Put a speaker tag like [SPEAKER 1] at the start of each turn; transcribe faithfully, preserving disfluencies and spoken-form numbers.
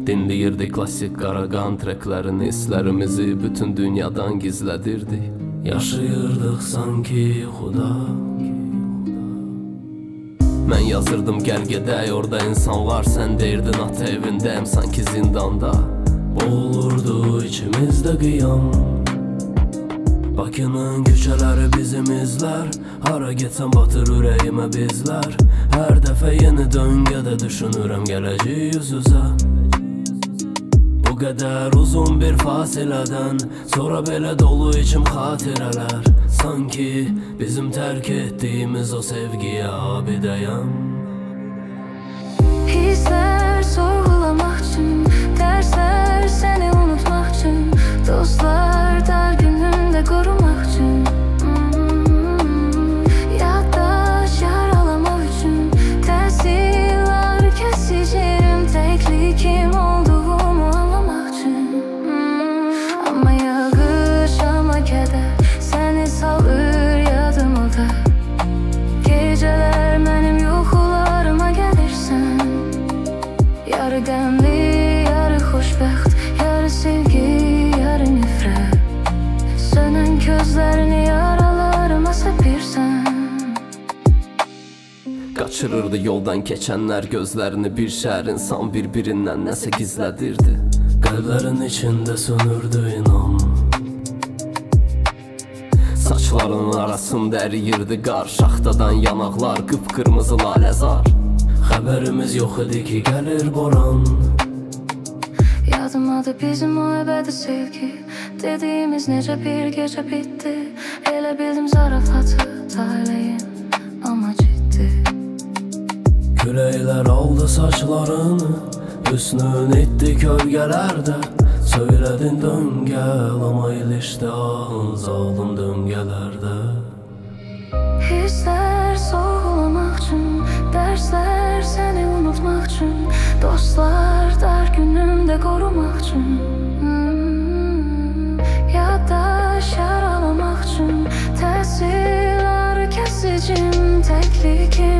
[SPEAKER 1] Dinləyirdik klasik qaraqan treklərini, hisslərimizi bütün dünyadan gizlədirdik. Yaşayırdıq sanki yuxuda. Mən yazırdım gəl gedək, orada insanlar, sən deyirdin ata evindəyəm sanki zindanda. Boğulurdu içimizdə qiyam. Bakının küçələri bizim izlər, hara getsən batır ürəyimə bizlər. Hər dəfə yeni döngədə düşünürəm gələcək yüz-üzə. Bu qədər uzun bir fasilədən sonra belə dolu içim xatirələr. Sanki bizim tərk etdiyimiz o sevgiyə abidəyəm.
[SPEAKER 2] Hisslər sorğulamaq üçün, dərslər səni unutmaq üçün, dostlar dar günümdə qorumaq üçün, yaddaş yaralamaq üçün, təsirlər kəsiciyim təkli kim olduğumu anlamaq üçün. Amma yağış, amma kədər səni salır yadıma da. Gecələr mənim yuxularıma gəlirsən. Yarı qəmli, yarı xoşbəxt, yarı sevgi, yarı nifrət. Sönən közlərini yaralarıma səpirsən.
[SPEAKER 1] Qaçırırdı yoldan keçənlər gözlərini, bir şəhər insan bir-birindən nəsə gizlədirdi. Qəlblərin içində sönürdü inan. Saçların arasında əriyirdi qar, şaxtadan yanaqlar, qıpqırmızı laləzar. Xəbərimiz yox idi ki gəlir boran.
[SPEAKER 2] Yadımadı bizim o əbədi sevgi, dediyimiz necə bir gecə bitdi. Elə bildim zarafatı taleyim, amma ciddi.
[SPEAKER 1] Küləklər aldı saçlarını, hüsnün etdi kölgələrdə. Söylədin döngəl, amma ilişdi ahın zalım döngələrdə.
[SPEAKER 2] Hisslər sorğulamaq üçün, dərslər səni unutmaq üçün, dostlar dar günümdə qorumaq üçün, yaddaş yaralamaq üçün, təsirləri kəsicim təklikim